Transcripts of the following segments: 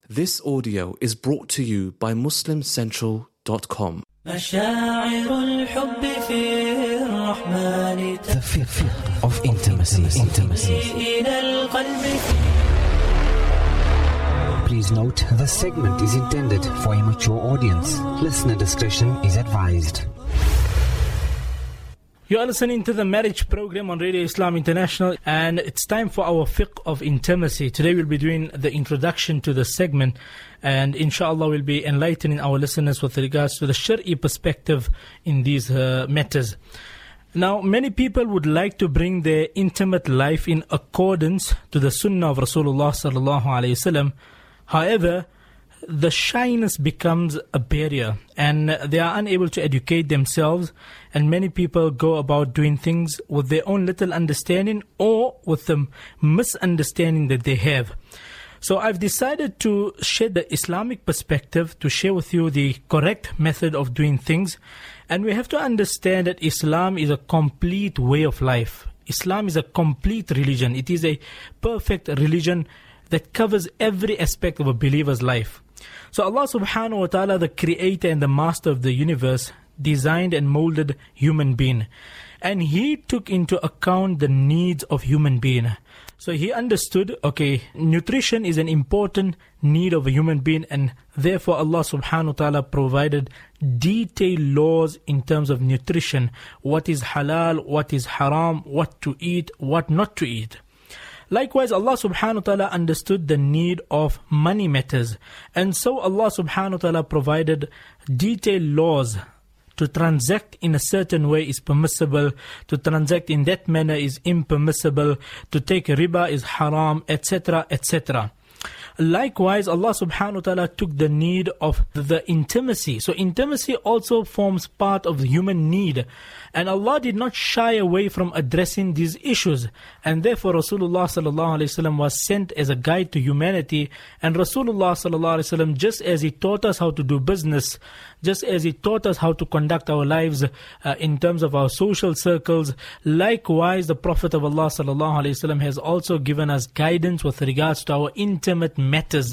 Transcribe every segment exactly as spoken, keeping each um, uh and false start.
This audio is brought to you by muslim central dot com. The fiqh of intimacy. intimacy. Please note, the segment is intended for a mature audience. Listener discretion is advised. You are listening to the marriage program on Radio Islam International, and it's time for our fiqh of intimacy. Today we'll be doing the introduction to the segment, and inshallah we'll be enlightening our listeners with regards to the Shari'i perspective in these uh, matters. Now, many people would like to bring their intimate life in accordance to the Sunnah of Rasulullah sallallahu alaihi wasallam. However, the shyness becomes a barrier, and they are unable to educate themselves, and many people go about doing things with their own little understanding or with the misunderstanding that they have. So I've decided to share the Islamic perspective, to share with you the correct method of doing things. And we have to understand that Islam is a complete way of life. Islam is a complete religion. It is a perfect religion that covers every aspect of a believer's life. So Allah subhanahu wa ta'ala, the creator and the master of the universe, designed and molded human being. And He took into account the needs of human being. So He understood, okay, nutrition is an important need of a human being, and therefore Allah subhanahu wa ta'ala provided detailed laws in terms of nutrition. What is halal, what is haram, what to eat, what not to eat. Likewise, Allah subhanahu wa ta'ala understood the need of money matters. And so Allah subhanahu wa ta'ala provided detailed laws. To transact in a certain way is permissible. To transact in that manner is impermissible. To take riba is haram, et cetera, et cetera. Likewise, Allah subhanahu wa ta'ala took the need of the intimacy. So intimacy also forms part of the human need. And Allah did not shy away from addressing these issues. And therefore Rasulullah sallallahu alaihi wasallam was sent as a guide to humanity. And Rasulullah sallallahu alaihi wasallam, just as he taught us how to do business, just as he taught us how to conduct our lives uh, in terms of our social circles, likewise the Prophet of Allah sallallahu alaihi wasallam has also given us guidance with regards to our intimate matters.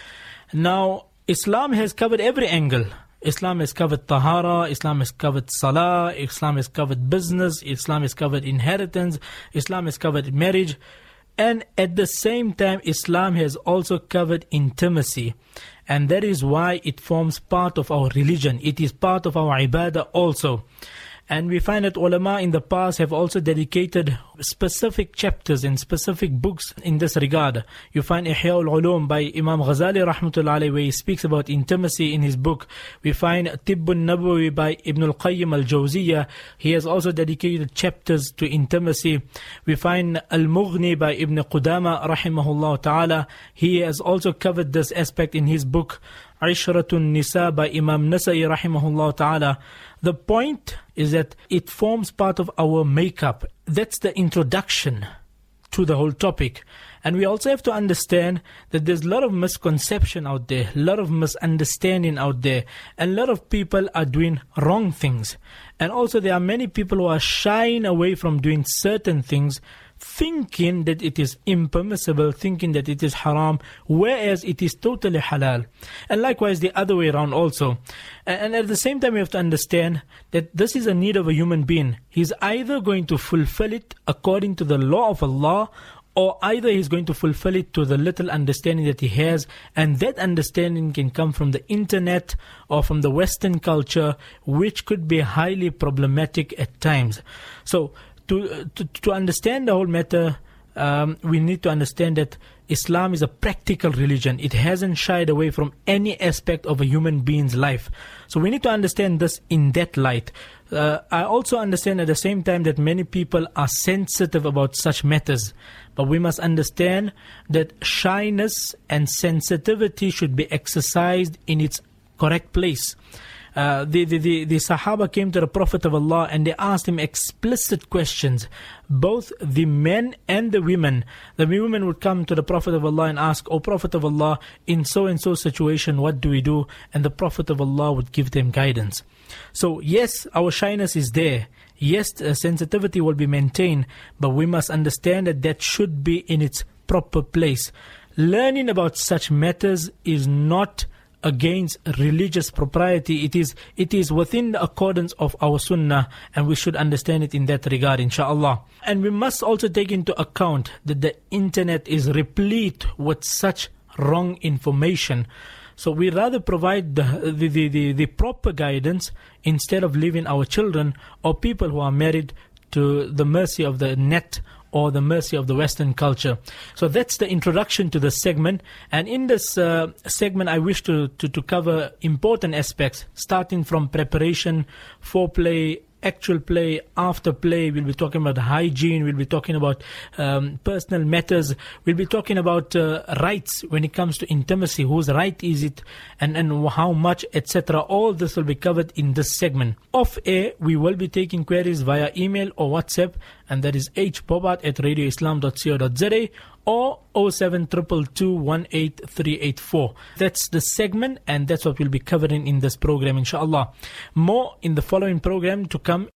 Now, Islam has covered every angle. Islam has covered tahara, Islam has covered salah, Islam has covered business, Islam has covered inheritance, Islam has covered marriage. And at the same time, Islam has also covered intimacy. And that is why it forms part of our religion. It is part of our ibadah also. And we find that ulama in the past have also dedicated specific chapters and specific books in this regard. You find Ihya al-Ulum by Imam Ghazali rahmatullahi alayhi, where he speaks about intimacy in his book. We find Tibbun Nabawi by Ibn al-Qayyim al-Jawziyah. He has also dedicated chapters to intimacy. We find Al-Mughni by Ibn Qudama rahimahullah ta'ala. He has also covered this aspect in his book Ishratun Nisa by Imam Nasa'i rahimahullah ta'ala. The point is that it forms part of our makeup. That's the introduction to the whole topic. And we also have to understand that there's a lot of misconception out there, a lot of misunderstanding out there, and a lot of people are doing wrong things. And also there are many people who are shying away from doing certain things, thinking that it is impermissible, thinking that it is haram, whereas it is totally halal. And likewise the other way around also. And at the same time we have to understand that this is a need of a human being. He's either going to fulfill it according to the law of Allah, or either he's going to fulfill it to the little understanding that he has, and that understanding can come from the internet or from the Western culture, which could be highly problematic at times. So To, to to understand the whole matter, um, we need to understand that Islam is a practical religion. It hasn't shied away from any aspect of a human being's life. So we need to understand this in that light. Uh, I also understand at the same time that many people are sensitive about such matters. But we must understand that shyness and sensitivity should be exercised in its correct place. Uh, the, the, the, the Sahaba came to the Prophet of Allah and they asked him explicit questions. Both the men and the women. The women would come to the Prophet of Allah and ask, "O Prophet of Allah, in so and so situation, what do we do?" And the Prophet of Allah would give them guidance. So yes, our shyness is there. Yes, uh, sensitivity will be maintained, but we must understand that that should be in its proper place. learning about such matters is not against religious propriety. It is it is within the accordance of our sunnah, and we should understand it in that regard, inshallah. And we must also take into account that the internet is replete with such wrong information. So we rather provide the, the, the, the, the proper guidance instead of leaving our children or people who are married to the mercy of the net or the mercy of the Western culture. So that's the introduction to the segment. And in this uh, segment, I wish to, to, to cover important aspects, starting from preparation, foreplay, actual play, after play. We'll be talking about hygiene. We'll be talking about um, personal matters. We'll be talking about uh, rights when it comes to intimacy. Whose right is it, and, and how much, et cetera. All this will be covered in this segment. Off air, we will be taking queries via email or WhatsApp, and that is h bobat at radio islam dot co dot za or oh seven two two two one eight three eight four. That's the segment, and that's what we'll be covering in this program, inshallah. More in the following program to come.